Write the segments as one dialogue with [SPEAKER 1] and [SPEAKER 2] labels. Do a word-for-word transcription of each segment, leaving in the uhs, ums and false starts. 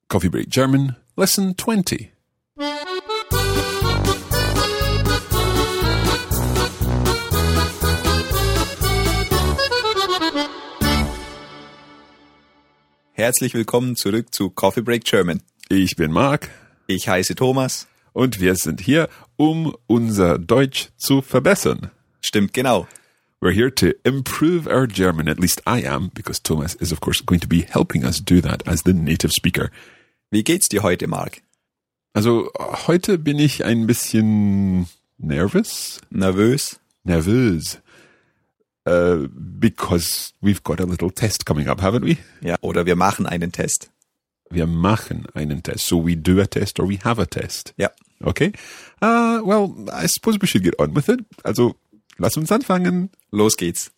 [SPEAKER 1] Coffee Break German, Lesson twenty.
[SPEAKER 2] Herzlich willkommen zurück zu Coffee Break German.
[SPEAKER 1] Ich bin Marc.
[SPEAKER 2] Ich heiße Thomas.
[SPEAKER 1] Und wir sind hier, um unser Deutsch zu verbessern.
[SPEAKER 2] Stimmt genau.
[SPEAKER 1] We're here to improve our German, at least I am, because Thomas is of course going to be helping us do that as the native speaker.
[SPEAKER 2] Wie geht's dir heute, Marc?
[SPEAKER 1] Also, heute bin ich ein bisschen nervous.
[SPEAKER 2] Nervös?
[SPEAKER 1] Nervös. Uh, because we've got a little test coming up, haven't we?
[SPEAKER 2] Ja, oder wir machen einen Test.
[SPEAKER 1] Wir machen einen Test. So we do a test or we have a test.
[SPEAKER 2] Ja.
[SPEAKER 1] Okay. Uh, well, I suppose we should get on with it. Also, lass uns anfangen.
[SPEAKER 2] Los geht's.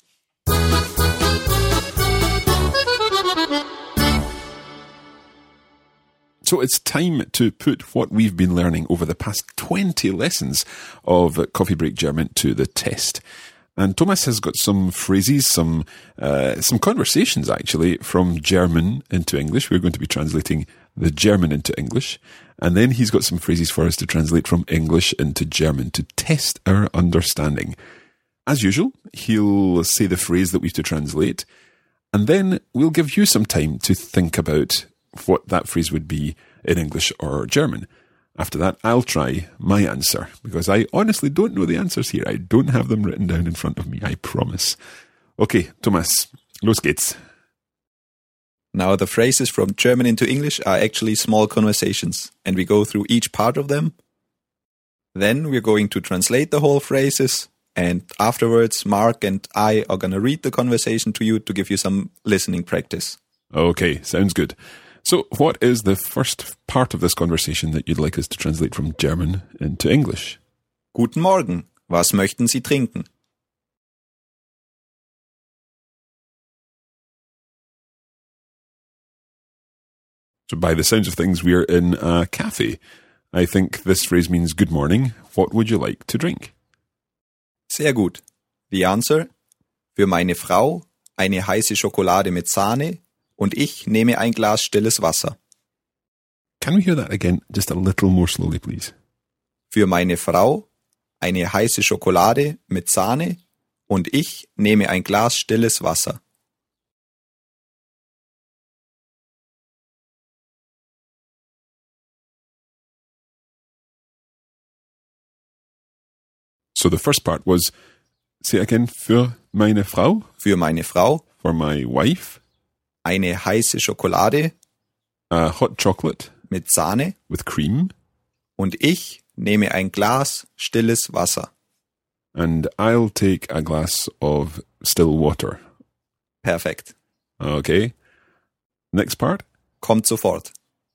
[SPEAKER 1] So it's time to put what we've been learning over the past twenty lessons of Coffee Break German to the test. And Thomas has got some phrases, some uh, some conversations actually from German into English. We're going to be translating the German into English. And then he's got some phrases for us to translate from English into German to test our understanding. As usual, he'll say the phrase that we have to translate. And then we'll give you some time to think about what that phrase would be in English or German. After that, I'll try my answer, because I honestly don't know the answers here. I don't have them written down in front of me, I promise. Okay, Thomas, los geht's.
[SPEAKER 2] Now, the phrases from German into English are actually small conversations, and we go through each part of them. Then we're going to translate the whole phrases, and afterwards, Mark and I are going to read the conversation to you to give you some listening practice.
[SPEAKER 1] Okay, sounds good. So, what is the first part of this conversation that you'd like us to translate from German into English?
[SPEAKER 2] Guten Morgen. Was möchten Sie trinken?
[SPEAKER 1] So, by the sounds of things, we're in a cafe. I think this phrase means good morning. What would you like to drink?
[SPEAKER 2] Sehr gut. The answer? Für meine Frau eine heiße Schokolade mit Sahne. Und ich nehme ein Glas stilles Wasser.
[SPEAKER 1] Can we hear that again just a little more slowly, please?
[SPEAKER 2] Für meine Frau eine heiße Schokolade mit Sahne und ich nehme ein Glas stilles Wasser.
[SPEAKER 1] So the first part was, say again, für meine Frau?
[SPEAKER 2] Für meine Frau.
[SPEAKER 1] For my wife.
[SPEAKER 2] Eine heiße Schokolade.
[SPEAKER 1] A hot chocolate.
[SPEAKER 2] Mit Sahne.
[SPEAKER 1] With cream.
[SPEAKER 2] Und ich nehme ein Glas stilles Wasser.
[SPEAKER 1] And I'll take a glass of still water.
[SPEAKER 2] Perfekt.
[SPEAKER 1] Okay. Next part.
[SPEAKER 2] Kommt sofort.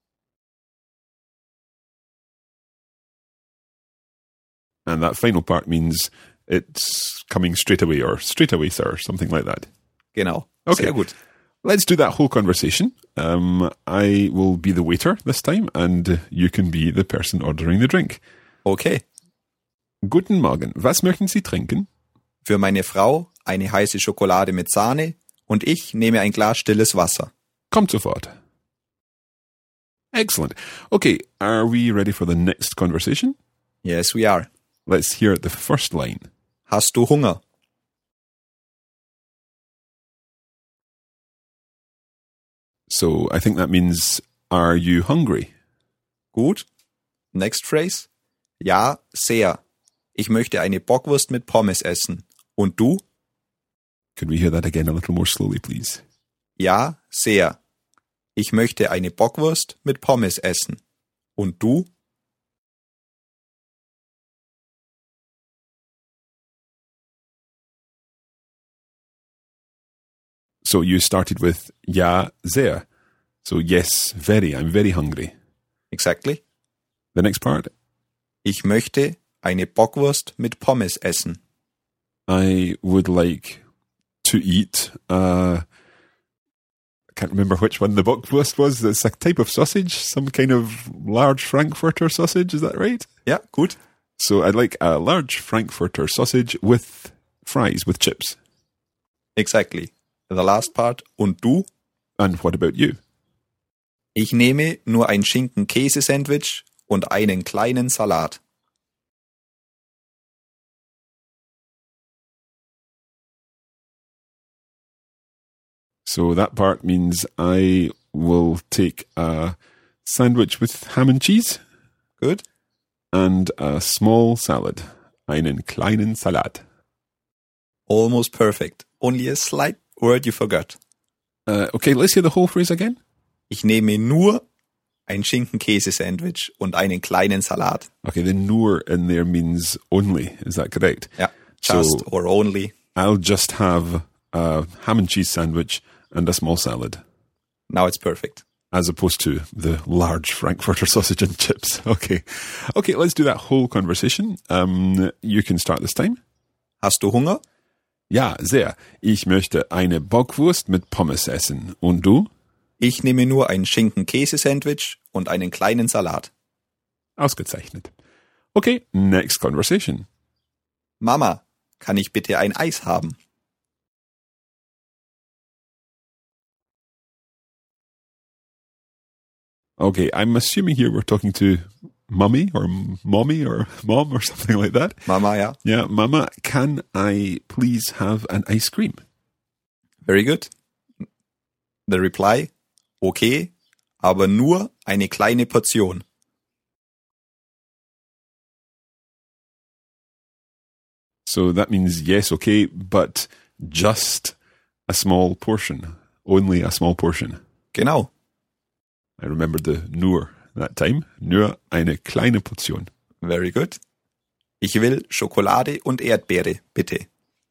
[SPEAKER 1] And that final part means it's coming straight away or straight away, sir, something like that.
[SPEAKER 2] Genau.
[SPEAKER 1] Okay.
[SPEAKER 2] Sehr gut.
[SPEAKER 1] Let's do that whole conversation. Um, I will be the waiter this time, and you can be the person ordering the drink.
[SPEAKER 2] Okay.
[SPEAKER 1] Guten Morgen. Was möchten Sie trinken?
[SPEAKER 2] Für meine Frau eine heiße Schokolade mit Sahne und ich nehme ein Glas stilles Wasser.
[SPEAKER 1] Kommt sofort. Excellent. Okay, are we ready for the next conversation?
[SPEAKER 2] Yes, we are.
[SPEAKER 1] Let's hear the first line.
[SPEAKER 2] Hast du Hunger?
[SPEAKER 1] So I think that means, are you hungry?
[SPEAKER 2] Gut. Next phrase. Ja, sehr. Ich möchte eine Bockwurst mit Pommes essen. Und du?
[SPEAKER 1] Could we hear that again a little more slowly, please?
[SPEAKER 2] Ja, sehr. Ich möchte eine Bockwurst mit Pommes essen. Und du?
[SPEAKER 1] So you started with ja, sehr. So yes, very. I'm very hungry.
[SPEAKER 2] Exactly.
[SPEAKER 1] The next part.
[SPEAKER 2] Ich möchte eine Bockwurst mit Pommes essen.
[SPEAKER 1] I would like to eat, uh, I can't remember which one the Bockwurst was. It's a type of sausage, some kind of large Frankfurter sausage. Is that right?
[SPEAKER 2] Ja, gut.
[SPEAKER 1] So I'd like a large Frankfurter sausage with fries, with chips.
[SPEAKER 2] Exactly. The last part. Und du?
[SPEAKER 1] And what about you?
[SPEAKER 2] Ich nehme nur ein Schinken-Käse-Sandwich und einen kleinen Salat.
[SPEAKER 1] So that part means I will take a sandwich with ham and cheese.
[SPEAKER 2] Good.
[SPEAKER 1] And a small salad. Einen kleinen Salat.
[SPEAKER 2] Almost perfect. Only a slight word you forgot.
[SPEAKER 1] Uh, okay, let's hear the whole phrase again.
[SPEAKER 2] Ich nehme nur ein Schinken-Käse-Sandwich und einen kleinen Salat.
[SPEAKER 1] Okay, the nur in there means only. Is that correct?
[SPEAKER 2] Ja, just
[SPEAKER 1] So,
[SPEAKER 2] or only.
[SPEAKER 1] I'll just have a ham and cheese sandwich and a small salad,
[SPEAKER 2] Now it's perfect.
[SPEAKER 1] as opposed to the large Frankfurter sausage and chips. Okay. Okay, let's do that whole conversation. Um, you can start this time.
[SPEAKER 2] Hast du Hunger?
[SPEAKER 1] Ja, sehr. Ich möchte eine Bockwurst mit Pommes essen. Und du?
[SPEAKER 2] Ich nehme nur ein Schinken-Käse-Sandwich und einen kleinen Salat.
[SPEAKER 1] Ausgezeichnet. Okay, next conversation.
[SPEAKER 2] Mama, kann ich bitte ein Eis haben?
[SPEAKER 1] Okay, I'm assuming here we're talking to mummy or mommy or mom or something like that.
[SPEAKER 2] Mama, ja.
[SPEAKER 1] Yeah, Mama, can I please have an ice cream?
[SPEAKER 2] Very good. The reply, okay, aber nur eine kleine Portion.
[SPEAKER 1] So that means yes, okay, but just a small portion. Only a small portion.
[SPEAKER 2] Genau.
[SPEAKER 1] I remembered the nur that time. Nur eine kleine Portion.
[SPEAKER 2] Very good. Ich will Schokolade und Erdbeere, bitte.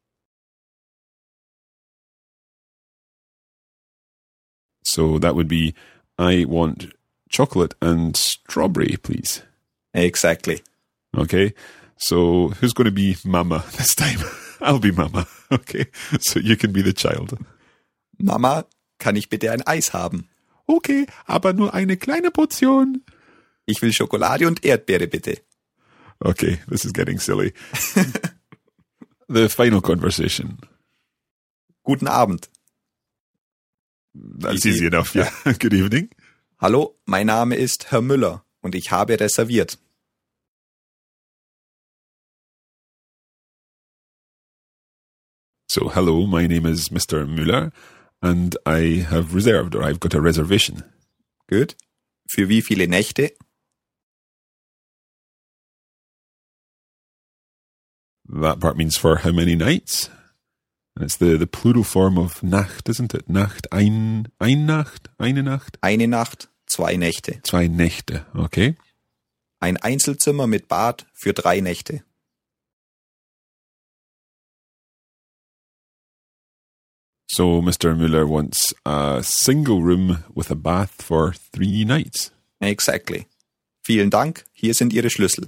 [SPEAKER 1] So that would be, I want chocolate and strawberry, please.
[SPEAKER 2] Exactly.
[SPEAKER 1] Okay, so who's going to be Mama this time? I'll be Mama. Okay, so you can be the child.
[SPEAKER 2] Mama, kann ich bitte ein Eis haben?
[SPEAKER 1] Okay, aber nur eine kleine Portion.
[SPEAKER 2] Ich will Schokolade und Erdbeere, bitte.
[SPEAKER 1] Okay, this is getting silly. The final conversation.
[SPEAKER 2] Guten Abend.
[SPEAKER 1] That's
[SPEAKER 2] Easy.
[SPEAKER 1] easy enough, yeah. Good evening.
[SPEAKER 2] Hallo, mein Name ist Herr Müller und ich habe reserviert.
[SPEAKER 1] So, hello, my name is Mister Müller and I have reserved, or I've got a reservation.
[SPEAKER 2] Good. Für wie viele Nächte?
[SPEAKER 1] That part means for how many nights? And it's the, the plural form of Nacht, isn't it? Nacht, ein, ein Nacht, eine Nacht?
[SPEAKER 2] Eine Nacht, zwei Nächte.
[SPEAKER 1] Zwei Nächte, okay.
[SPEAKER 2] Ein Einzelzimmer mit Bad für drei Nächte.
[SPEAKER 1] So Mister Müller wants a single room with a bath for three nights.
[SPEAKER 2] Exactly. Vielen Dank, hier sind Ihre Schlüssel.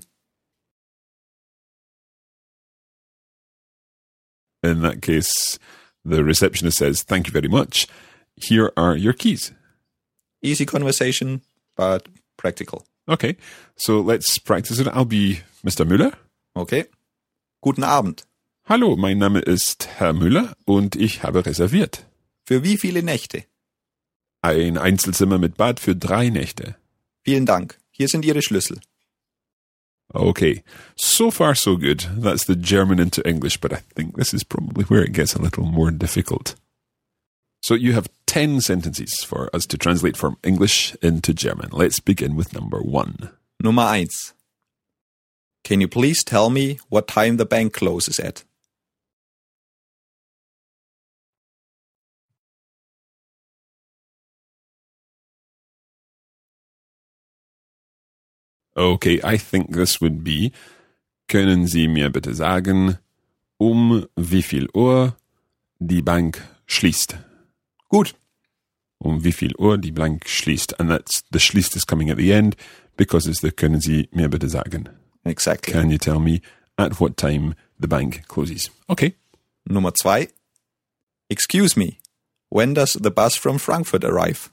[SPEAKER 1] In that case, the receptionist says, thank you very much. Here are your keys.
[SPEAKER 2] Easy conversation, but practical.
[SPEAKER 1] Okay, so let's practice it. I'll be Mister Müller.
[SPEAKER 2] Okay. Guten Abend.
[SPEAKER 1] Hallo, mein Name ist Herr Müller und ich habe reserviert.
[SPEAKER 2] Für wie viele Nächte?
[SPEAKER 1] Ein Einzelzimmer mit Bad für drei Nächte.
[SPEAKER 2] Vielen Dank, hier sind Ihre Schlüssel.
[SPEAKER 1] Okay, so far so good. That's the German into English, but I think this is probably where it gets a little more difficult. So you have ten sentences for us to translate from English into German. Let's begin with number one.
[SPEAKER 2] Nummer eins. Can you please tell me what time the bank closes at?
[SPEAKER 1] Okay, I think this would be, können Sie mir bitte sagen, um wie viel Uhr die Bank schließt?
[SPEAKER 2] Gut.
[SPEAKER 1] Um wie viel Uhr die Bank schließt. And that's, the schließt is coming at the end because it's the können Sie mir bitte sagen.
[SPEAKER 2] Exactly.
[SPEAKER 1] Can you tell me at what time the bank closes? Okay.
[SPEAKER 2] Nummer zwei. Excuse me, when does the bus from Frankfurt arrive?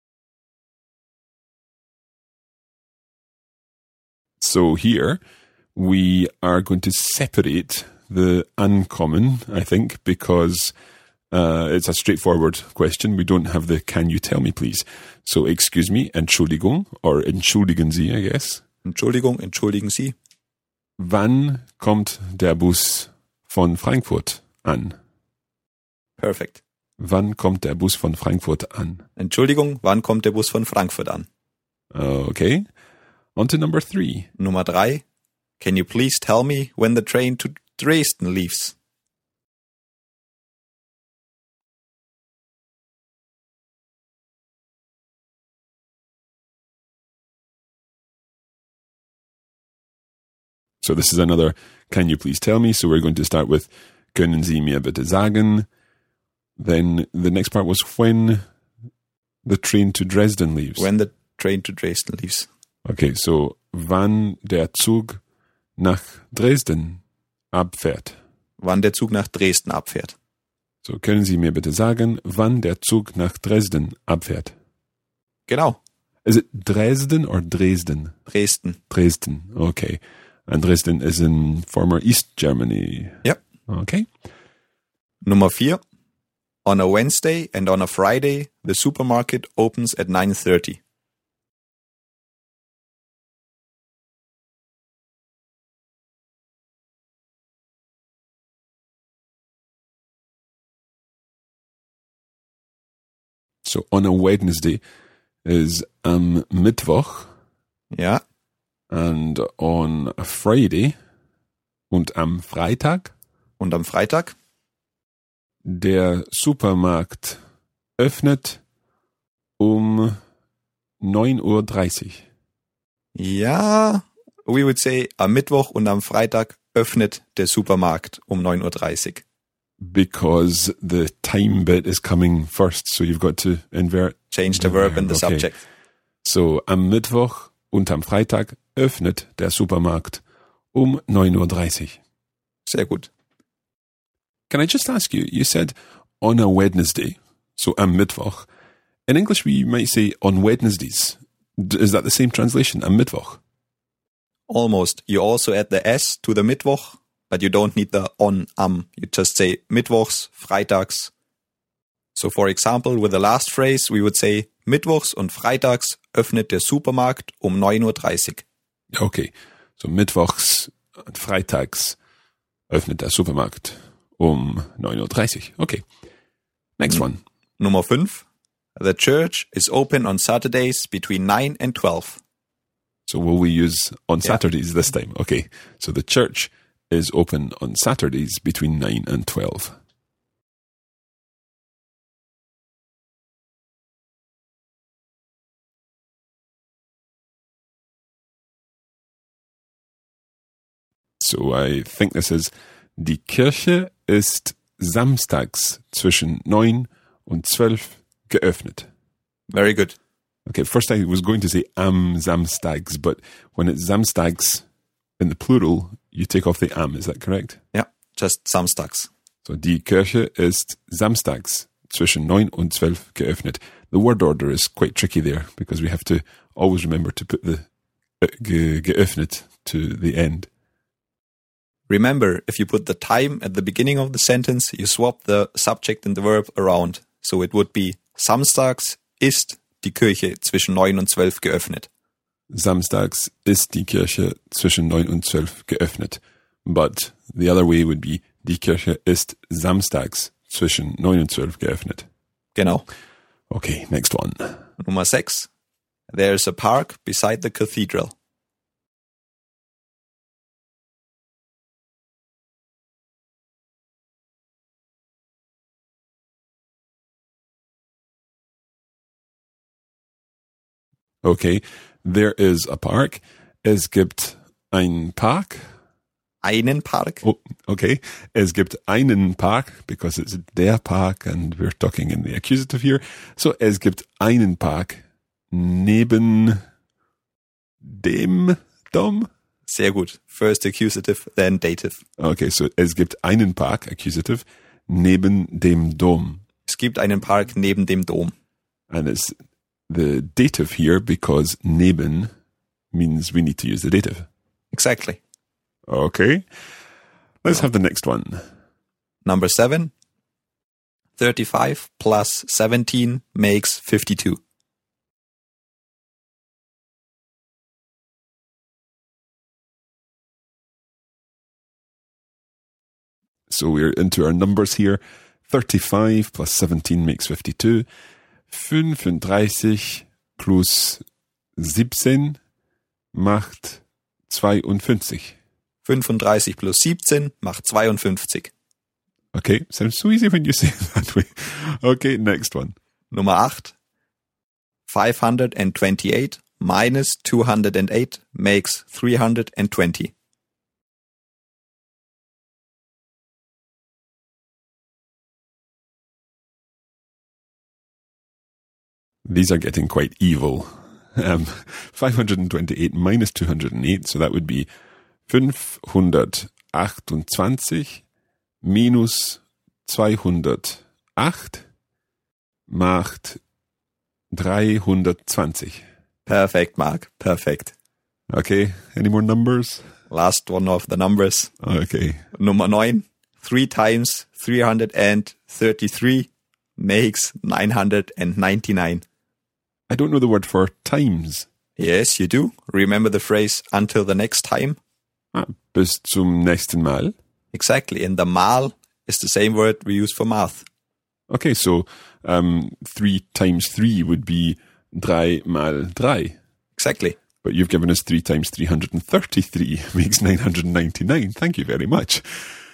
[SPEAKER 1] So here we are going to separate the uncommon, I think, because uh, it's a straightforward question. We don't have the can you tell me please. So excuse me, Entschuldigung, or entschuldigen Sie, I guess.
[SPEAKER 2] Entschuldigung, entschuldigen Sie.
[SPEAKER 1] Wann kommt der Bus von Frankfurt an?
[SPEAKER 2] Perfect.
[SPEAKER 1] Wann kommt der Bus von Frankfurt an?
[SPEAKER 2] Entschuldigung, wann kommt der Bus von Frankfurt an?
[SPEAKER 1] Okay. On to number three.
[SPEAKER 2] Nummer drei. Can you please tell me when the train to Dresden leaves?
[SPEAKER 1] So this is another can you please tell me? So we're going to start with können Sie mir bitte sagen? Then the next part was when the train to Dresden leaves.
[SPEAKER 2] When the train to Dresden leaves.
[SPEAKER 1] Okay, so wann der Zug nach Dresden abfährt.
[SPEAKER 2] Wann der Zug nach Dresden abfährt.
[SPEAKER 1] So können Sie mir bitte sagen, wann der Zug nach Dresden abfährt?
[SPEAKER 2] Genau.
[SPEAKER 1] Is it Dresden or Dresden?
[SPEAKER 2] Dresden.
[SPEAKER 1] Dresden, okay. And Dresden is in former East Germany.
[SPEAKER 2] Ja.
[SPEAKER 1] Okay.
[SPEAKER 2] Nummer vier. On a Wednesday and on a Friday, the supermarket opens at nine thirty.
[SPEAKER 1] So on a Wednesday is am Mittwoch.
[SPEAKER 2] Ja.
[SPEAKER 1] And on a Friday und am Freitag.
[SPEAKER 2] Und am Freitag?
[SPEAKER 1] Der Supermarkt öffnet um neun Uhr dreißig.
[SPEAKER 2] Ja, we would say am Mittwoch und am Freitag öffnet der Supermarkt um neun Uhr dreißig.
[SPEAKER 1] Because the time bit is coming first, so you've got to invert.
[SPEAKER 2] Change the verb and the
[SPEAKER 1] okay.
[SPEAKER 2] subject.
[SPEAKER 1] So am Mittwoch und am Freitag öffnet der Supermarkt um neun Uhr dreißig.
[SPEAKER 2] Sehr gut.
[SPEAKER 1] Can I just ask you, you said on a Wednesday, so am Mittwoch. In English we might say on Wednesdays. Is that the same translation, am Mittwoch?
[SPEAKER 2] Almost. You also add the S to the Mittwoch, but you don't need the on, am. You just say Mittwochs, Freitags. So for example, with the last phrase, we would say Mittwochs und Freitags öffnet der Supermarkt um neun Uhr dreißig.
[SPEAKER 1] Okay, so Mittwochs und Freitags öffnet der Supermarkt um neun Uhr dreißig. Okay, next one.
[SPEAKER 2] Nummer fünf. The church is open on Saturdays between nine and twelve.
[SPEAKER 1] So will we use on
[SPEAKER 2] Yeah.
[SPEAKER 1] Saturdays this time? Okay, so the church is open on Saturdays between nine and twelve. So I think this is, die Kirche ist samstags zwischen neun und zwölf geöffnet.
[SPEAKER 2] Very good.
[SPEAKER 1] Okay, first I was going to say am samstags, but when it's samstags in the plural, you take off the am, is that correct?
[SPEAKER 2] Ja, just samstags.
[SPEAKER 1] So, die Kirche ist samstags zwischen neun und zwölf geöffnet. The word order is quite tricky there, because we have to always remember to put the uh, ge- geöffnet to the end.
[SPEAKER 2] Remember, if you put the time at the beginning of the sentence, you swap the subject and the verb around. So it would be samstags ist die Kirche zwischen neun und zwölf geöffnet.
[SPEAKER 1] Samstags ist die Kirche zwischen neun und zwölf geöffnet. But the other way would be, die Kirche ist samstags zwischen neun und zwölf geöffnet.
[SPEAKER 2] Genau.
[SPEAKER 1] Okay, next one.
[SPEAKER 2] Nummer sechs. There's a park beside the cathedral.
[SPEAKER 1] Okay, there is a park. Es gibt ein Park.
[SPEAKER 2] Einen Park?
[SPEAKER 1] Oh, okay. Es gibt einen Park, because it's der Park and we're talking in the accusative here. So, es gibt einen Park neben dem Dom.
[SPEAKER 2] Sehr gut. First accusative, then dative.
[SPEAKER 1] Okay, so es gibt einen Park, accusative, neben dem Dom.
[SPEAKER 2] Es gibt einen Park neben dem Dom.
[SPEAKER 1] And it's the dative here because neben means we need to use the dative.
[SPEAKER 2] Exactly.
[SPEAKER 1] Okay. Let's have the next one.
[SPEAKER 2] Number seven. thirty-five plus seventeen makes fifty-two.
[SPEAKER 1] So we're into our numbers here. thirty-five plus seventeen makes fifty-two. fünfunddreißig plus siebzehn macht zweiundfünfzig.
[SPEAKER 2] fünfunddreißig plus siebzehn macht zweiundfünfzig.
[SPEAKER 1] Okay, sounds so easy when you say it that way. Okay, next one.
[SPEAKER 2] Nummer acht. five hundred twenty-eight minus two hundred eight makes three hundred twenty.
[SPEAKER 1] These are getting quite evil. Um, five hundred twenty-eight minus two hundred eight, so that would be fünfhundertachtundzwanzig minus zweihundertacht macht dreihundertzwanzig.
[SPEAKER 2] Perfect, Mark. Perfect.
[SPEAKER 1] Okay, any more numbers?
[SPEAKER 2] Last one of the numbers.
[SPEAKER 1] Okay.
[SPEAKER 2] Nummer nine. three times three hundred thirty-three makes nine hundred ninety-nine.
[SPEAKER 1] I don't know the word for times.
[SPEAKER 2] Yes, you do. Remember the phrase until the next time?
[SPEAKER 1] Ah, bis zum nächsten Mal.
[SPEAKER 2] Exactly. And the mal is the same word we use for math.
[SPEAKER 1] Okay, so um, three times three would be drei mal drei.
[SPEAKER 2] Exactly.
[SPEAKER 1] But you've given us three times three hundred thirty-three makes nine hundred ninety-nine. Thank you very much.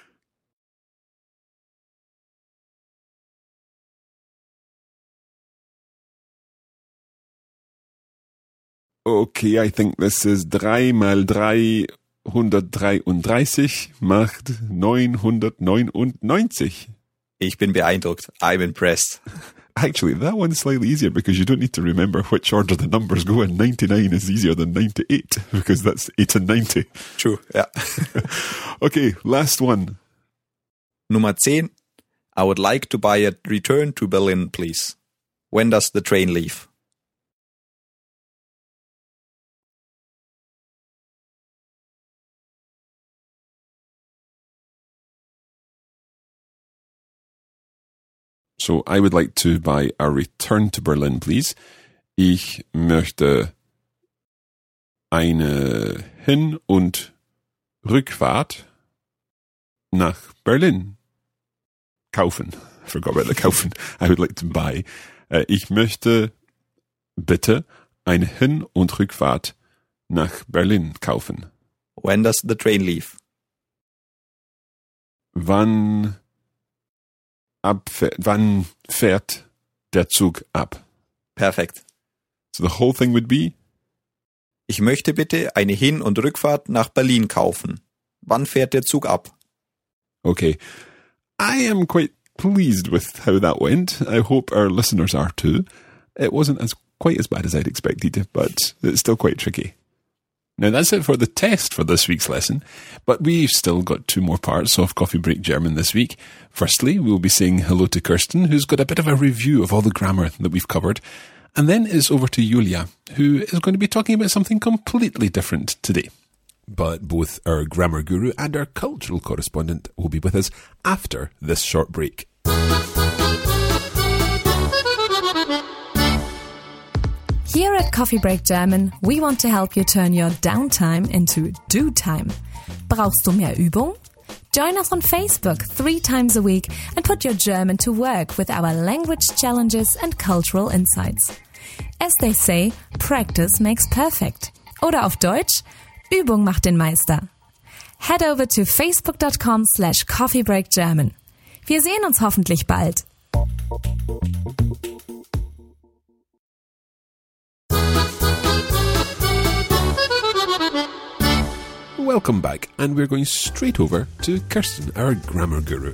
[SPEAKER 1] Okay, I think this is drei mal dreihundertdreiunddreißig macht neunhundertneunundneunzig.
[SPEAKER 2] Ich bin beeindruckt. I'm impressed.
[SPEAKER 1] Actually, that one's slightly easier because you don't need to remember which order the numbers go in. ninety-nine is easier than ninety-eight because that's eight and ninety.
[SPEAKER 2] True, yeah.
[SPEAKER 1] Okay, last one.
[SPEAKER 2] Nummer ten. I would like to buy a return to Berlin, please. When does the train leave?
[SPEAKER 1] So I would like to buy a return to Berlin, please. Ich möchte eine Hin- und Rückfahrt nach Berlin kaufen. I forgot about the kaufen. I would like to buy. Uh, ich möchte bitte eine Hin- und Rückfahrt nach Berlin kaufen.
[SPEAKER 2] When does the train leave?
[SPEAKER 1] Wann abfährt, wann fährt der Zug ab?
[SPEAKER 2] Perfekt.
[SPEAKER 1] So the whole thing would be?
[SPEAKER 2] Ich möchte bitte eine Hin- und Rückfahrt nach Berlin kaufen. Wann fährt der Zug ab?
[SPEAKER 1] Okay. I am quite pleased with how that went. I hope our listeners are too. It wasn't as quite as bad as I'd expected, but it's still quite tricky. Now that's it for the test for this week's lesson, but we've still got two more parts of Coffee Break German this week. Firstly, we'll be saying hello to Kirsten, who's got a bit of a review of all the grammar that we've covered. And then it's over to Julia, who is going to be talking about something completely different today. But both our grammar guru and our cultural correspondent will be with us after this short break.
[SPEAKER 3] Here at Coffee Break German, we want to help you turn your downtime into do time. Brauchst du mehr Übung? Join us on Facebook three times a week and put your German to work with our language challenges and cultural insights. As they say, practice makes perfect. Oder auf Deutsch, Übung macht den Meister. Head over to facebook.com slash coffeebreakgerman. Wir sehen uns hoffentlich bald.
[SPEAKER 1] Welcome back, and we're going straight over to Kirsten, our grammar guru.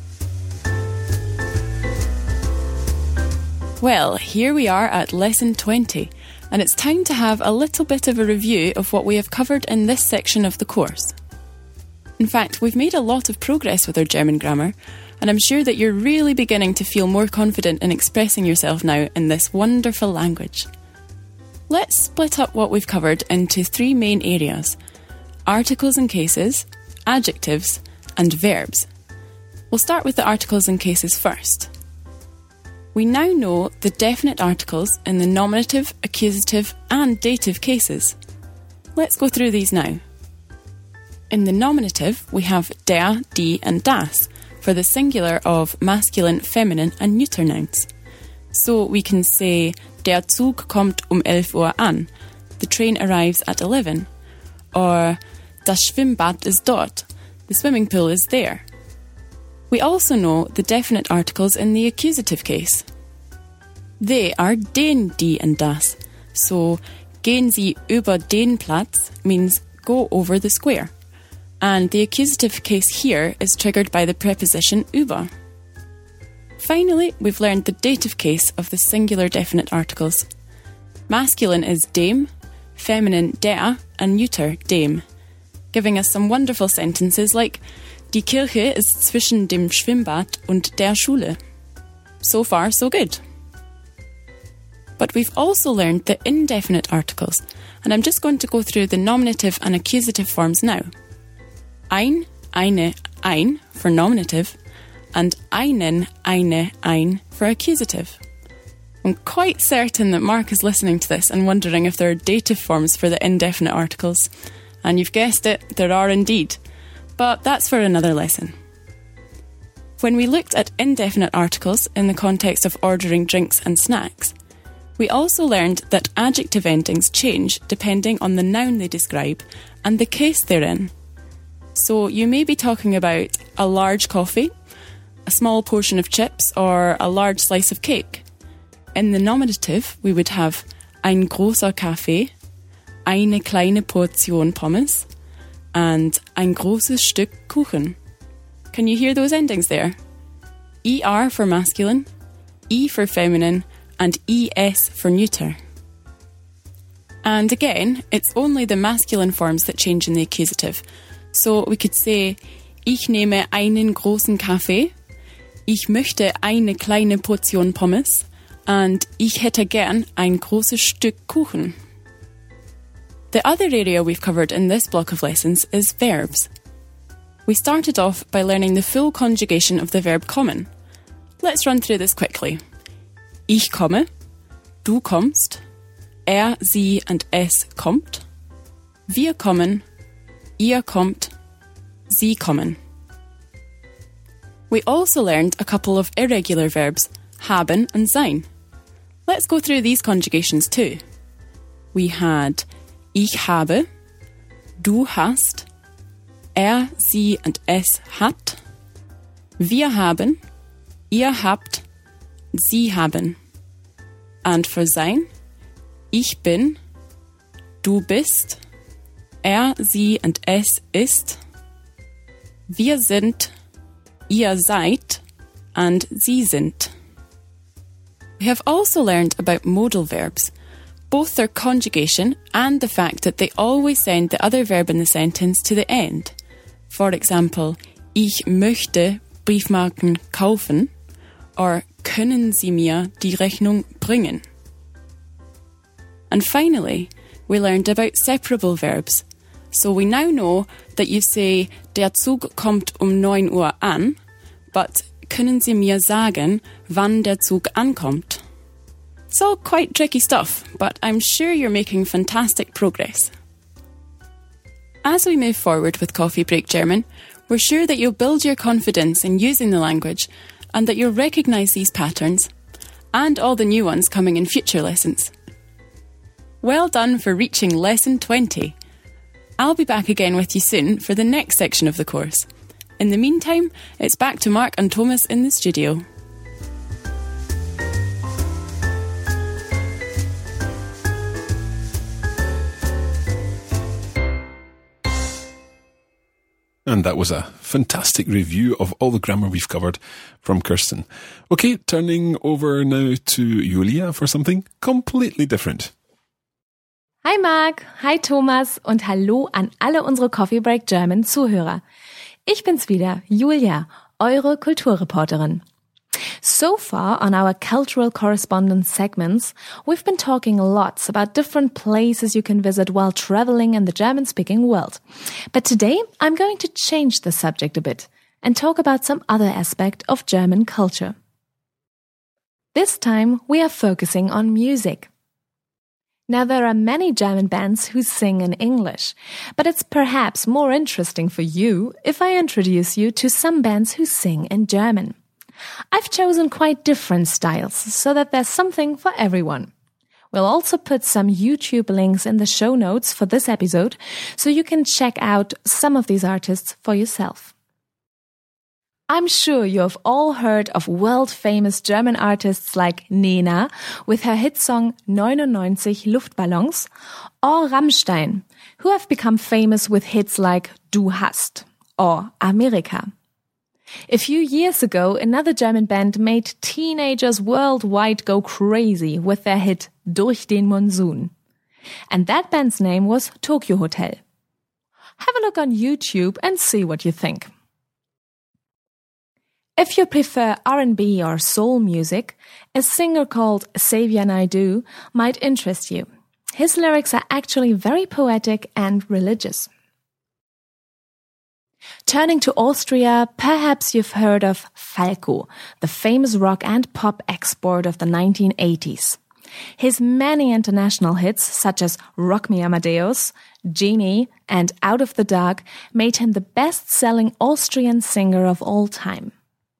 [SPEAKER 4] Well, here we are at lesson twenty, and it's time to have a little bit of a review of what we have covered in this section of the course. In fact, we've made a lot of progress with our German grammar, and I'm sure that you're really beginning to feel more confident in expressing yourself now in this wonderful language. Let's split up what we've covered into three main areas. articles and cases, adjectives, and verbs. We'll start with the articles and cases first. We now know the definite articles in the nominative, accusative, and dative cases. Let's go through these now. In the nominative, we have der, die, and das for the singular of masculine, feminine, and neuter nouns. So we can say, der Zug kommt um elf Uhr an. The train arrives at eleven. Or, das Schwimmbad ist dort. The swimming pool is there. We also know the definite articles in the accusative case. They are den, die, and das. So, gehen Sie über den Platz means go over the square. And the accusative case here is triggered by the preposition über. Finally, we've learned the dative case of the singular definite articles. Masculine is dem, feminine der, and neuter dem, giving us some wonderful sentences like Die Kirche ist zwischen dem Schwimmbad und der Schule. So far, so good. But we've also learned the indefinite articles, and I'm just going to go through the nominative and accusative forms now. Ein, eine, ein for nominative, and einen, eine, ein for accusative. I'm quite certain that Mark is listening to this and wondering if there are dative forms for the indefinite articles. And you've guessed it, there are indeed. But that's for another lesson. When we looked at indefinite articles in the context of ordering drinks and snacks, we also learned that adjective endings change depending on the noun they describe and the case they're in. So you may be talking about a large coffee, a small portion of chips, or a large slice of cake. In the nominative, we would have ein großer Kaffee, eine kleine Portion Pommes, and ein großes Stück Kuchen. Can you hear those endings there? er for masculine, e for feminine, and es for neuter. And again, it's only the masculine forms that change in the accusative. So we could say, ich nehme einen großen Kaffee, ich möchte eine kleine Portion Pommes, and ich hätte gern ein großes Stück Kuchen. The other area we've covered in this block of lessons is verbs. We started off by learning the full conjugation of the verb kommen. Let's run through this quickly. Ich komme, du kommst, er, sie and es kommt, wir kommen, ihr kommt, sie kommen. We also learned a couple of irregular verbs, haben and sein. Let's go through these conjugations too. We had ich habe, du hast, er, sie and es hat, wir haben, ihr habt, sie haben. And for sein, ich bin, du bist, er, sie and es ist, wir sind, ihr seid, and sie sind. We have also learned about modal verbs, both their conjugation and the fact that they always send the other verb in the sentence to the end. For example, ich möchte Briefmarken kaufen, or können Sie mir die Rechnung bringen? And finally, we learned about separable verbs. So we now know that you say, der Zug kommt um neun Uhr an, but können Sie mir sagen, wann der Zug ankommt? It's all quite tricky stuff, but I'm sure you're making fantastic progress. As we move forward with Coffee Break German, we're sure that you'll build your confidence in using the language and that you'll recognise these patterns and all the new ones coming in future lessons. Well done for reaching Lesson twenty. I'll be back again with you soon for the next section of the course. In the meantime, it's back to Mark and Thomas in the studio.
[SPEAKER 1] And that was a fantastic review of all the grammar we've covered from Kirsten. Okay, turning over now to Julia for something completely different.
[SPEAKER 3] Hi Marc, hi Thomas und hallo an alle unsere Coffee Break German Zuhörer. Ich bin's wieder, Julia, eure Kulturreporterin. So far on our cultural correspondence segments, we've been talking lots about different places you can visit while traveling in the German-speaking world. But today I'm going to change the subject a bit and talk about some other aspect of German culture. This time we are focusing on music. Now, there are many German bands who sing in English, but it's perhaps more interesting for you if I introduce you to some bands who sing in German. I've chosen quite different styles so that there's something for everyone. We'll also put some YouTube links in the show notes for this episode so you can check out some of these artists for yourself. I'm sure you have all heard of world-famous German artists like Nena with her hit song neunundneunzig Luftballons, or Rammstein, who have become famous with hits like Du hast or Amerika. A few years ago, another German band made teenagers worldwide go crazy with their hit Durch den Monsun. And that band's name was Tokyo Hotel. Have a look on YouTube and see what you think. If you prefer R and B or soul music, a singer called Xavier Naidoo might interest you. His lyrics are actually very poetic and religious. Turning to Austria, perhaps you've heard of Falco, the famous rock and pop export of the nineteen eighties. His many international hits, such as Rock Me Amadeus, Genie, and Out of the Dark, made him the best-selling Austrian singer of all time.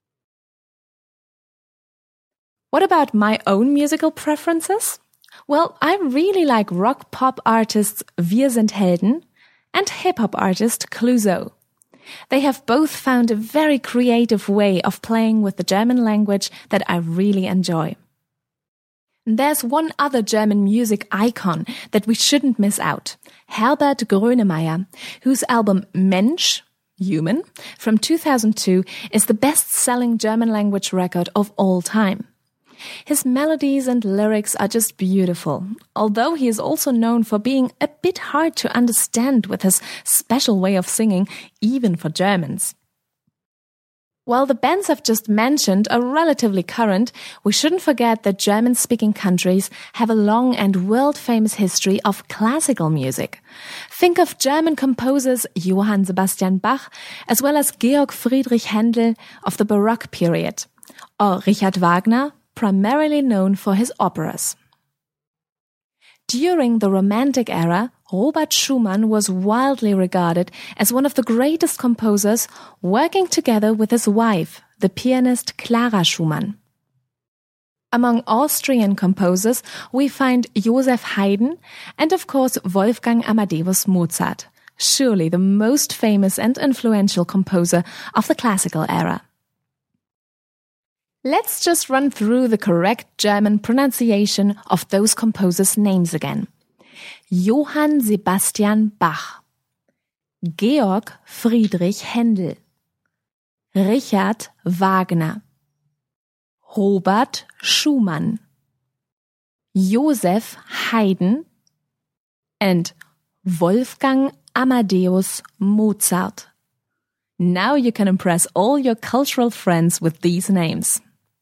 [SPEAKER 3] What about my own musical preferences? Well, I really like rock-pop artists Wir sind Helden and hip-hop artist Clouseau. They have both found a very creative way of playing with the German language that I really enjoy. There's one other German music icon that we shouldn't miss out, Herbert Grönemeyer, whose album Mensch, Human, from two thousand two is the best-selling German language record of all time. His melodies and lyrics are just beautiful, although he is also known for being a bit hard to understand with his special way of singing, even for Germans. While the bands I've just mentioned are relatively current, we shouldn't forget that German-speaking countries have a long and world-famous history of classical music. Think of German composers Johann Sebastian Bach, as well as Georg Friedrich Händel of the Baroque period, or Richard Wagner, primarily known for his operas. During the Romantic era, Robert Schumann was widely regarded as one of the greatest composers, working together with his wife, the pianist Clara Schumann. Among Austrian composers, we find Joseph Haydn and, of course, Wolfgang Amadeus Mozart, surely the most famous and influential composer of the classical era. Let's just run through the correct German pronunciation of those composers' names again. Johann Sebastian Bach, Georg Friedrich Händel, Richard Wagner, Robert Schumann, Joseph Haydn, and Wolfgang Amadeus Mozart. Now you can impress all your cultural friends with these names.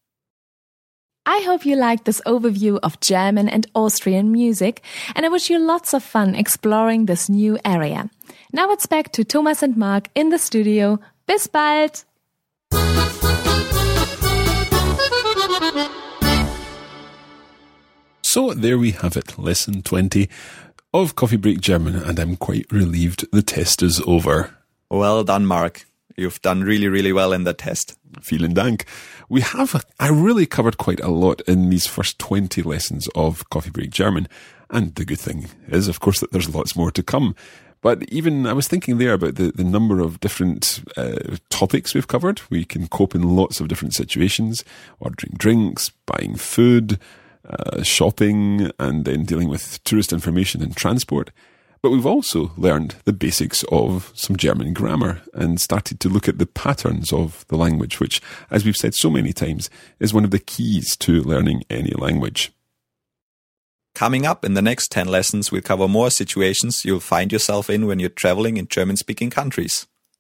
[SPEAKER 3] I hope you liked this overview of German and Austrian music, and I wish you lots of fun exploring this new area. Now it's back to Thomas and Mark in the studio. Bis bald!
[SPEAKER 1] So there we have it, lesson twenty of Coffee Break German, and I'm quite relieved the test is over.
[SPEAKER 2] Well done, Mark. You've done really, really well in the test.
[SPEAKER 1] Vielen Dank. We have, I really covered quite a lot in these first twenty lessons of Coffee Break German. And the good thing is, of course, that there's lots more to come. But even, I was thinking there about the, the number of different uh, topics we've covered. We can cope in lots of different situations, ordering drinks, buying food, uh, shopping, and then dealing with tourist information and transport. But we've also learned the basics of some German grammar and started to look at the patterns of the language, which, as we've said so many times, is one of the keys to learning any language.
[SPEAKER 2] Coming up in the next ten lessons, we'll cover more situations you'll find yourself in when you're traveling in German-speaking countries.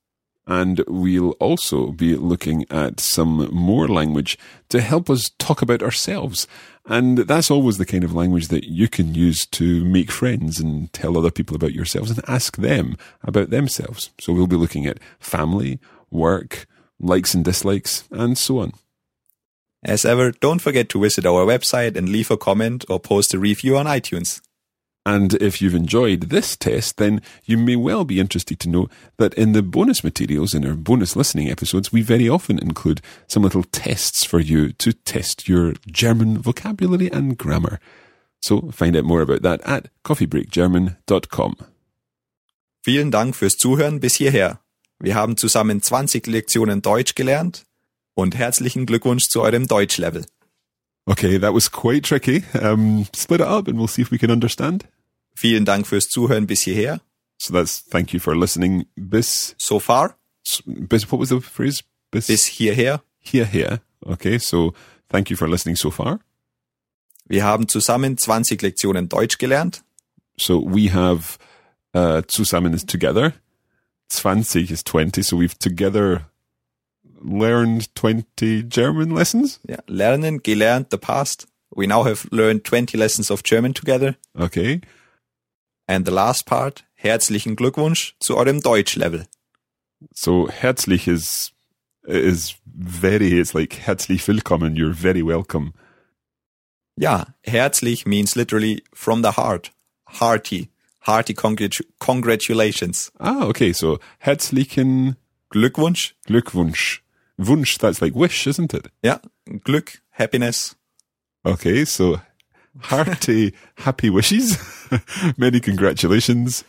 [SPEAKER 1] And we'll also be looking at some more language to help us talk about ourselves. And that's always the kind of language that you can use to make friends and tell other people about yourselves and ask them about themselves. So we'll be looking at family, work, likes and dislikes, and so on.
[SPEAKER 2] As ever, don't forget to visit our website and leave a comment or post a review on iTunes.
[SPEAKER 1] And if you've enjoyed this test, then you may well be interested to know that in the bonus materials, in our bonus listening episodes, we very often include some little tests for you to test your German vocabulary and grammar. So find out more about that at coffee break german dot com.
[SPEAKER 2] Vielen Dank fürs Zuhören bis hierher. Wir haben zusammen zwanzig Lektionen Deutsch gelernt und herzlichen Glückwunsch zu eurem Deutschlevel.
[SPEAKER 1] Okay, that was quite tricky. Um, split it up and we'll see if we can understand.
[SPEAKER 2] Vielen Dank fürs Zuhören bis hierher.
[SPEAKER 1] So that's thank you for listening bis...
[SPEAKER 2] So far.
[SPEAKER 1] Bis, what was the phrase? Bis,
[SPEAKER 2] bis hierher.
[SPEAKER 1] Hierher. Okay, so thank you for listening so far.
[SPEAKER 2] Wir haben zusammen zwanzig Lektionen Deutsch gelernt.
[SPEAKER 1] So we have uh, zusammen is together. zwanzig is twenty, so we've together learned twenty German lessons.
[SPEAKER 2] Yeah, lernen, gelernt, the past. We now have learned twenty lessons of German together.
[SPEAKER 1] Okay.
[SPEAKER 2] And the last part, herzlichen Glückwunsch zu eurem Deutschlevel.
[SPEAKER 1] So herzlich is is very, it's like herzlich willkommen, you're very welcome.
[SPEAKER 2] Yeah, herzlich means literally from the heart. Hearty. Hearty congratu- congratulations.
[SPEAKER 1] Ah, okay, so herzlichen
[SPEAKER 2] Glückwunsch.
[SPEAKER 1] Glückwunsch. Wunsch, that's like wish, isn't it?
[SPEAKER 2] Yeah, Glück, happiness.
[SPEAKER 1] Okay, so hearty, happy wishes. Many congratulations.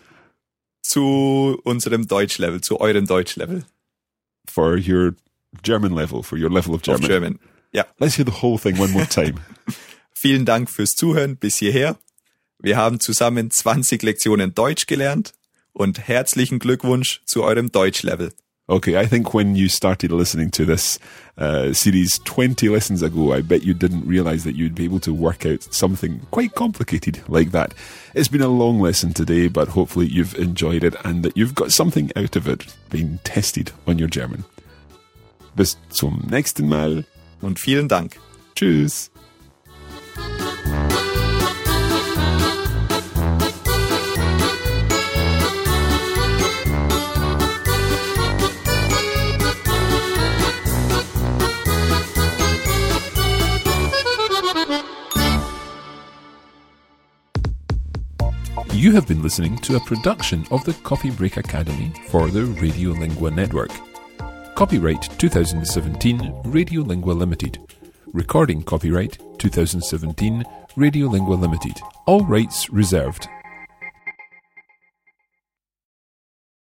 [SPEAKER 2] Zu unserem Deutschlevel, zu eurem Deutschlevel.
[SPEAKER 1] For your German level, for your level of German.
[SPEAKER 2] Of German, ja.
[SPEAKER 1] Let's hear the whole thing one more time.
[SPEAKER 2] Vielen Dank fürs Zuhören bis hierher. Wir haben zusammen zwanzig Lektionen Deutsch gelernt und herzlichen Glückwunsch zu eurem Deutschlevel.
[SPEAKER 1] Okay, I think when you started listening to this uh, series twenty lessons ago, I bet you didn't realize that you'd be able to work out something quite complicated like that. It's been a long lesson today, but hopefully you've enjoyed it and that you've got something out of it being tested on your German. Bis zum nächsten Mal.
[SPEAKER 2] Und vielen Dank.
[SPEAKER 1] Tschüss. You have been listening to a production of the Coffee Break Academy for the Radiolingua Network. Copyright twenty seventeen Radiolingua Limited. Recording copyright twenty seventeen Radiolingua Limited. All rights reserved.